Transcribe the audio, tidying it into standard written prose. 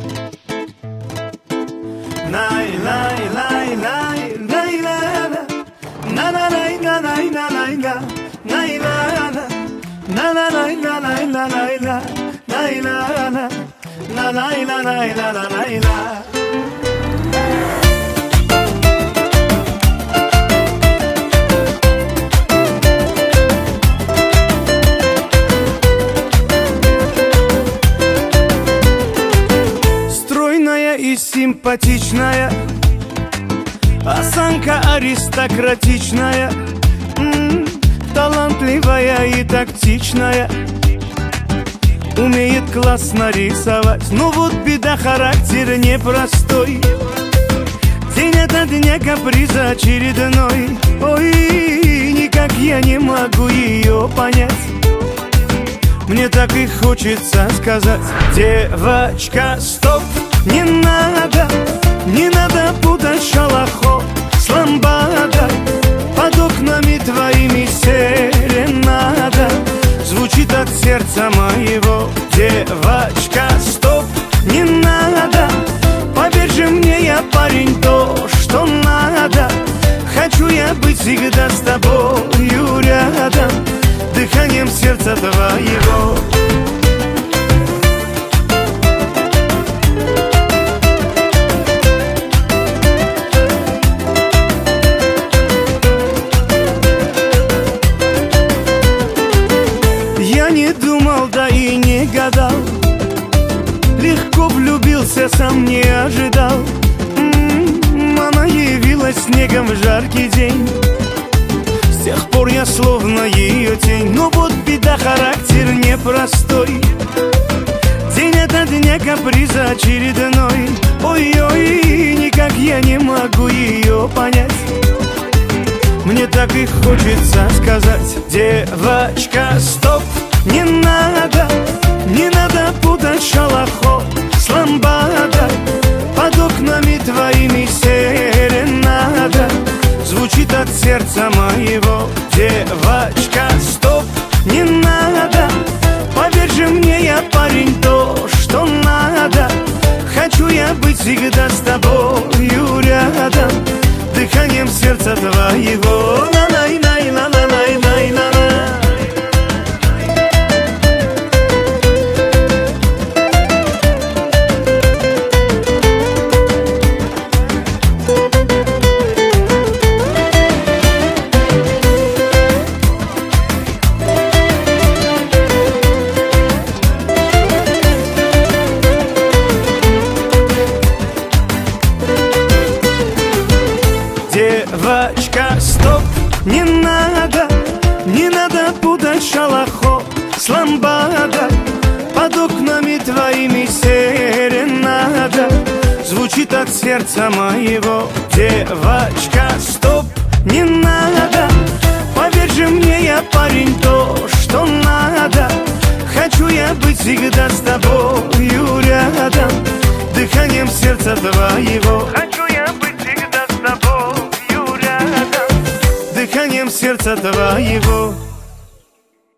Стройная и симпатичная, осанка аристократичная, талантливая и тактичная, умеет классно рисовать. Но вот беда, характер непростой, день ото дня каприза очередной. Ой, никак я не могу ее понять. Мне так и хочется сказать: девочка, стоп, не надо путать шалахо с ламбадой. Под окнами твоими серенада звучит от сердца моего. Девочка, стоп, не надо, поверь же мне, я парень, то, что надо. Хочу я быть всегда с тобою рядом, дыханием сердца твоего. Я не думал, да и не гадал, легко влюбился, сам не ожидал. Она явилась снегом в жаркий день, с тех пор я словно ее тень. Но вот беда, характер непростой, день ото дня каприза очередной. Ой-ой, никак я не могу ее понять. Мне так и хочется сказать: девочка, стоп, не надо путать шалахо с ламбадой. Под окнами твоими серенада звучит от сердца моего. Девочка, стоп, не надо, поверь же мне, я парень, то, что надо. Хочу я быть всегда с тобою рядом, дыханием сердца твоего. Девочка, стоп, не надо путать шалахо с ламбадой. Под окнами твоими серенада звучит от сердца моего. Девочка, стоп, не надо, поверь же мне, я парень, то, что надо. Хочу я быть всегда с тобою рядом, дыханием сердца твоего. Хочу я быть всегда с тобою рядом, дыханием сердца твоего.